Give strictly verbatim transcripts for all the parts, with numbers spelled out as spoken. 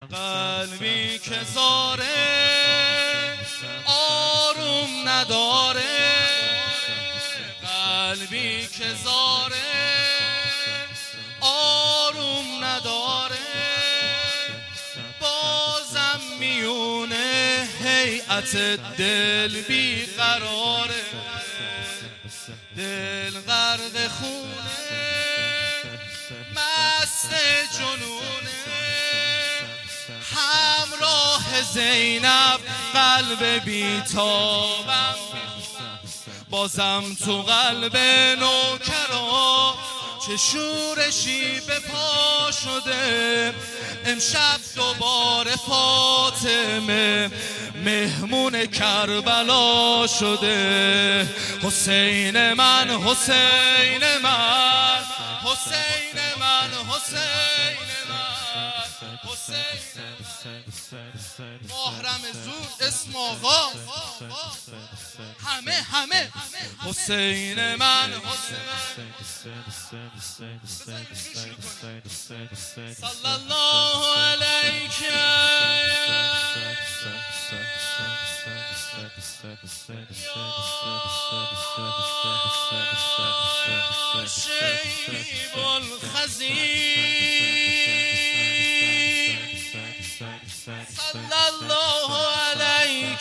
قلبی که زاره آروم نداره، قلبی که زاره آروم نداره، بازم میونه هیئت دل بیقراره، دل غرق خونه مست جنونه، همراه زینب قلب بیتابم، بازم تو قلب نوکرا چه شورشی به پا شده، امشب دوباره فاطمه مهمون کربلا شده. حسین من حسین من حسین من حسین من حسین محرم زود اسم آقا همه همه حسین من حسین صلی الله علیک یا شیب الخزین صلی الله علیک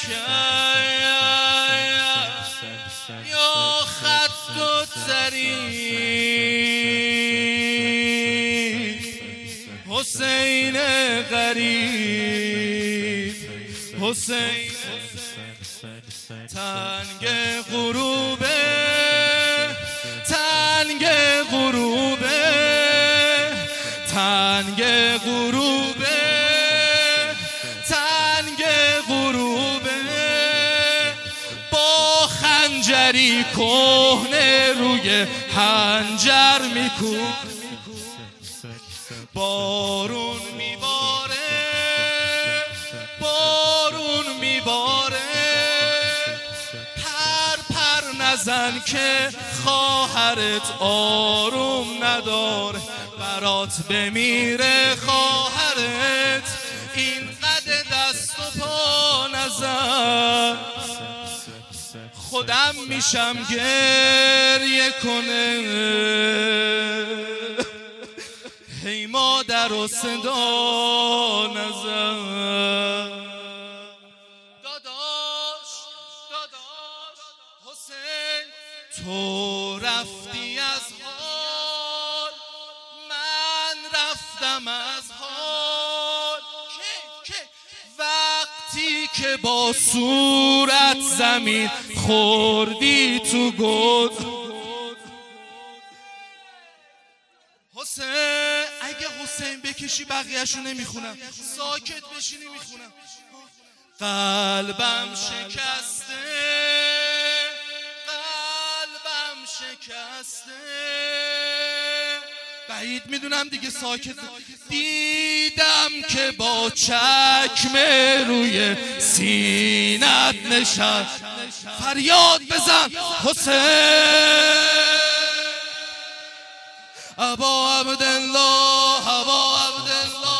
یا خط الطریق حسین غریب حسین تنگ غروبه تنگ غروبه تنگ غروبه تنگ غروبه با خنجری کهنه روی حنجر میکوب، بارون میباره بارون میباره، پر پر نزن که خواهرت آروم نداره، برات بمیره خواهرت این قد دست و پا نزن، خودم میشم گریه کنه هی مادر و صدا نزن. داداش داداش حسین تو رفتی از حال، من رفتم از حال، که که وقتی که با صورت زمین خوردی تو گود. حسین اگه حسین بکشی بقیه‌شو نمیخونم، ساکت بشینی میخونم. قلبم شکسته قلبم شکسته، بعید میدونم دیگه ساکت. دیدم که با چکمه روی سینت نشست، فریاد بزن حسین ابا عبدالله ابا عبدالله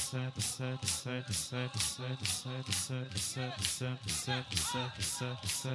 ابا